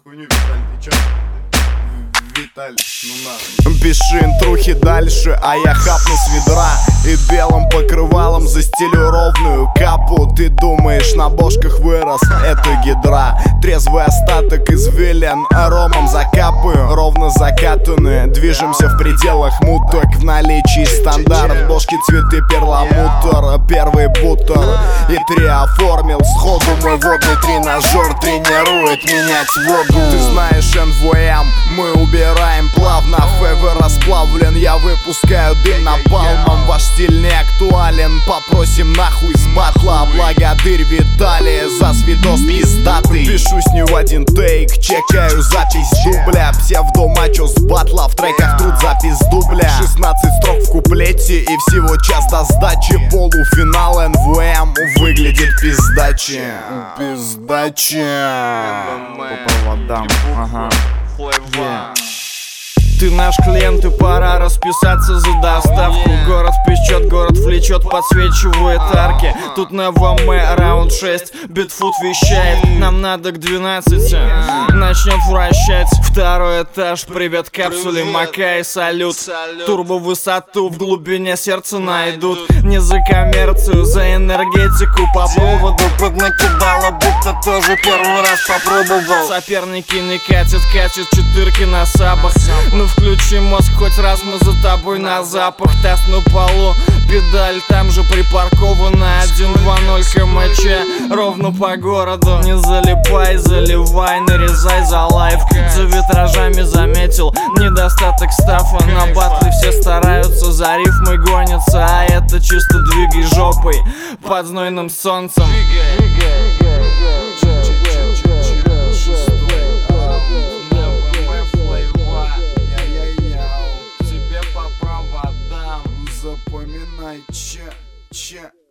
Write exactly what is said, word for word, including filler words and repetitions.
хуйню, Виталь, ты чё? Виталь, ну нахуй. Пиши интрухи дальше, а я хапну с ведра и белым покрывалом застелю ровную капу. Ты думаешь, на бошках вырос, это гидра. Трезвый остаток извилин, ромом закапаю. Ровно закатанные, движемся в пределах муток. В наличии стандарт, бошки цветы перламутр. Первый бутер и три оформил сходу. Мой водный тренажер тренирует менять воду. Ты знаешь эн вэ эм, мы убираем плавно. Фэвер расплавлен, я выпускаю дым напалмом. Ваш стиль не актуален, попросим нахуй с батла. Благодарь Виталия за свидос пиздатый. Пишусь не в один тейк, чекаю запись дубля. Псевдомачо с батла, в треках труд запись дубля. шестнадцать строк в куплете и всего час до сдачи. Полуфинал эн вэ эм выглядит пиздаче. Пиздаче. По проводам, ага. Yeah. Ты наш клиент, и пора расписаться за доставку. Город печет, город влечет, подсвечивает арки. Тут на ВМ раунд шесть, Битфут вещает. Нам надо к двенадцати, начнет вращать. Второй этаж, привет капсуле, мака и салют. Турбо высоту в глубине сердца найдут. Не за коммерцию, за энергетику по проводу. Поднакидала, будто тоже первый раз попробовал. Соперники не катят, катят четырки на сабах. Ну включи мозг, хоть раз мы за тобой на запах. Тест на полу, педаль там же припаркована. Один два ноль кмч, ровно по городу. Не залипай, заливай, нарезай за лайф. За витражами заметил недостаток стафа. На батле все стараются, за рифмой гонятся. А это чисто двигай жопой под знойным солнцем. Запоминай, че, че.